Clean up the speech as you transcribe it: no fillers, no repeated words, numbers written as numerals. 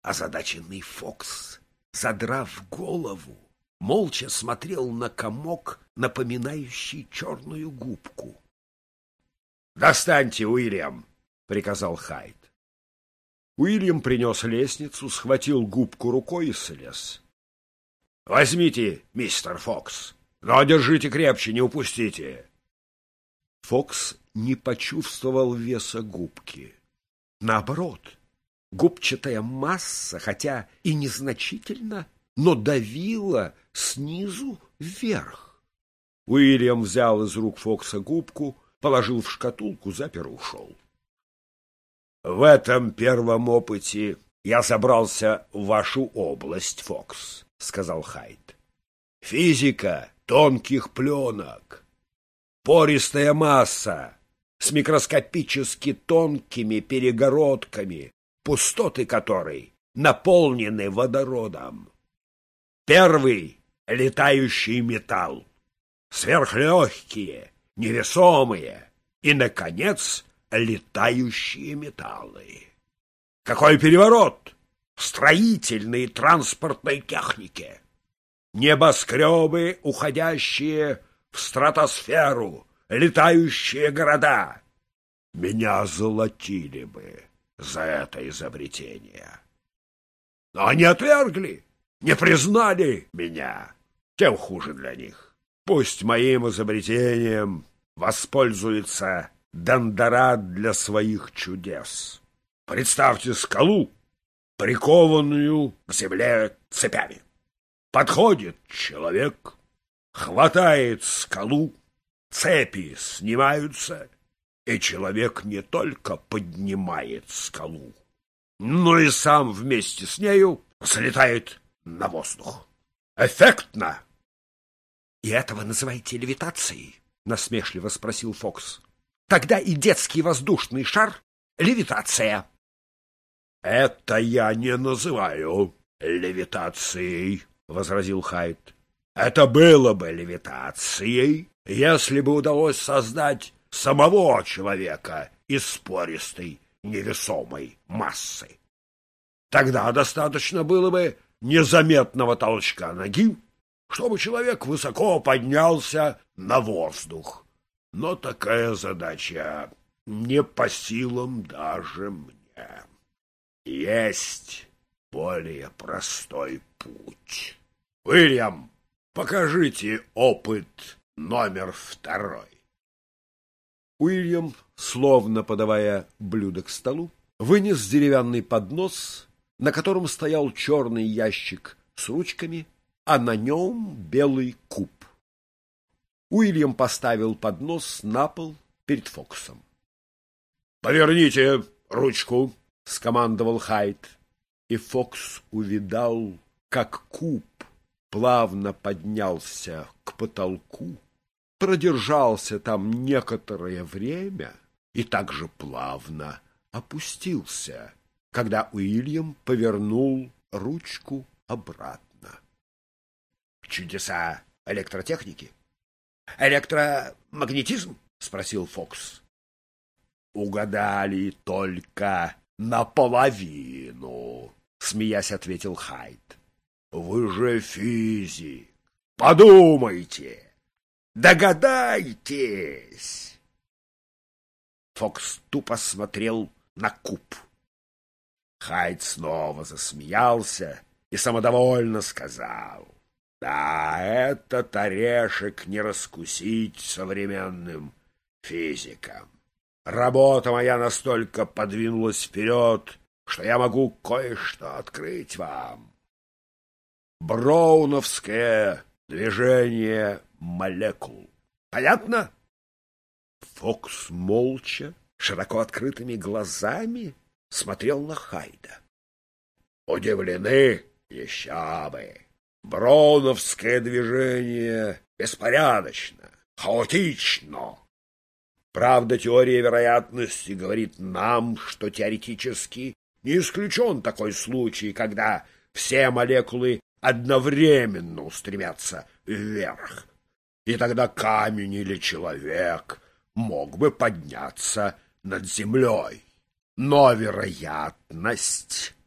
Озадаченный Фокс, задрав голову, молча смотрел на комок, напоминающий черную губку. — Достаньте, Уильям! — приказал Хайд. Уильям принес лестницу, схватил губку рукой и слез. — Возьмите, мистер Фокс, но держите крепче, не упустите. Фокс не почувствовал веса губки. Наоборот, губчатая масса, хотя и незначительно, но давила снизу вверх. Уильям взял из рук Фокса губку, положил в шкатулку, запер и ушел. — В этом первом опыте я забрался в вашу область, Фокс, — сказал Хайд. — Физика тонких пленок. Пористая масса с микроскопически тонкими перегородками, пустоты которой наполнены водородом. Первый — летающий металл, сверхлегкие, невесомые и, наконец, летающие металлы. Какой переворот в строительной и транспортной технике! Небоскребы, уходящие в стратосферу, летающие города. Меня золотили бы за это изобретение. Но они отвергли, не признали меня. Тем хуже для них. Пусть моим изобретением воспользуется Дондорат для своих чудес. Представьте скалу, прикованную к земле цепями. Подходит человек, хватает скалу, цепи снимаются, и человек не только поднимает скалу, но и сам вместе с нею взлетает на воздух. Эффектно! — И этого называете левитацией? — насмешливо спросил Фокс. — Тогда и детский воздушный шар — левитация. — Это я не называю левитацией, — возразил Хайд. — Это было бы левитацией, если бы удалось создать самого человека из пористой невесомой массы. Тогда достаточно было бы незаметного толчка ноги, чтобы человек высоко поднялся на воздух. Но такая задача не по силам даже мне. Есть более простой путь. Уильям, покажите опыт номер 2. Уильям, словно подавая блюдо к столу, вынес деревянный поднос, на котором стоял черный ящик с ручками, а на нем белый куб. Уильям поставил поднос на пол перед Фоксом. — Поверните ручку, — скомандовал Хайд, и Фокс увидал, как куб плавно поднялся к потолку, продержался там некоторое время и также плавно опустился, когда Уильям повернул ручку обратно. — Чудеса электротехники? — Электромагнетизм? — спросил Фокс. — Угадали только наполовину, — смеясь ответил Хайд. — Вы же физик. Подумайте, догадайтесь. Фокс тупо смотрел на куб. Хайд снова засмеялся и самодовольно сказал: — Да, этот орешек не раскусить современным физикам. Работа моя настолько подвинулась вперед, что я могу кое-что открыть вам. Броуновское движение молекул. Понятно? Фокс молча, широко открытыми глазами смотрел на Хайда. Удивлены? Еще бы! Броуновское движение беспорядочно, хаотично. Правда, теория вероятности говорит нам, что теоретически не исключен такой случай, когда все молекулы одновременно устремятся вверх. И тогда камень или человек мог бы подняться над землей. Но вероятность